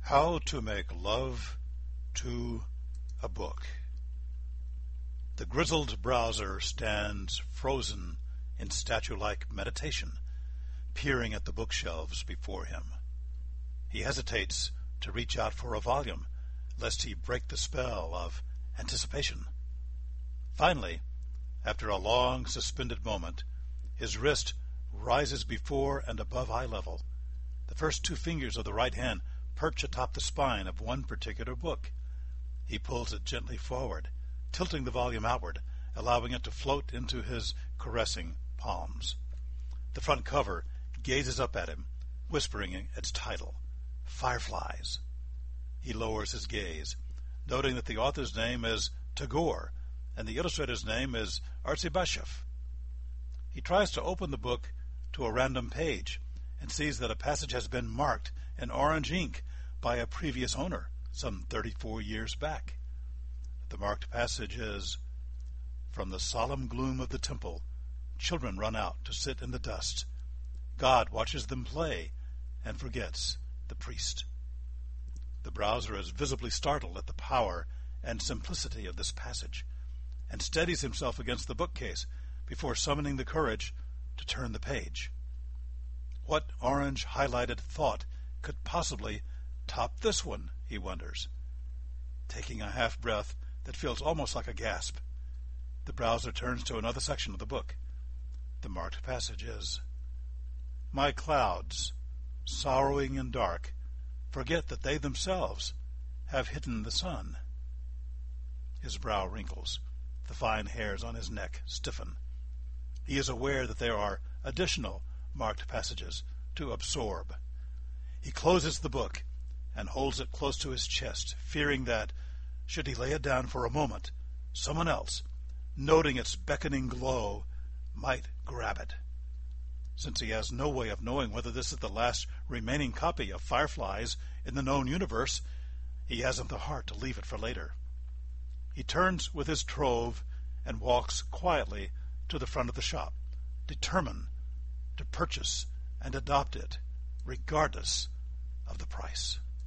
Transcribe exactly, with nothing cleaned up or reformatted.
How to Make Love to a Book. The grizzled browser stands frozen in statue-like meditation, peering at the bookshelves before him. He hesitates to reach out for a volume, lest he break the spell of anticipation. Finally, after a long suspended moment, his wrist rises before and above eye level. The first two fingers of the right hand perch atop the spine of one particular book. He pulls it gently forward, tilting the volume outward, allowing it to float into his caressing palms. The front cover gazes up at him, whispering its title, Fireflies. He lowers his gaze, noting that the author's name is Tagore and the illustrator's name is Artzybashev. He tries to open the book to a random page and sees that a passage has been marked in orange ink by a previous owner some thirty-four years back. The marked passage is, "From the solemn gloom of the temple, children run out to sit in the dust. God watches them play and forgets the priest." The browser is visibly startled at the power and simplicity of this passage, and steadies himself against the bookcase before summoning the courage to turn the page. What orange highlighted thought could possibly top this one, he wonders. Taking a half breath that feels almost like a gasp, the browser turns to another section of the book. The marked passage is, "My clouds, sorrowing and dark, forget that they themselves have hidden the sun." His brow wrinkles. The fine hairs on his neck stiffen. He is aware that there are additional marked passages to absorb. He closes the book and holds it close to his chest, fearing that, should he lay it down for a moment, someone else, noting its beckoning glow, might grab it. Since he has no way of knowing whether this is the last remaining copy of Fireflies in the known universe, he hasn't the heart to leave it for later. He turns with his trove and walks quietly to the front of the shop, determined to purchase and adopt it, regardless of the price.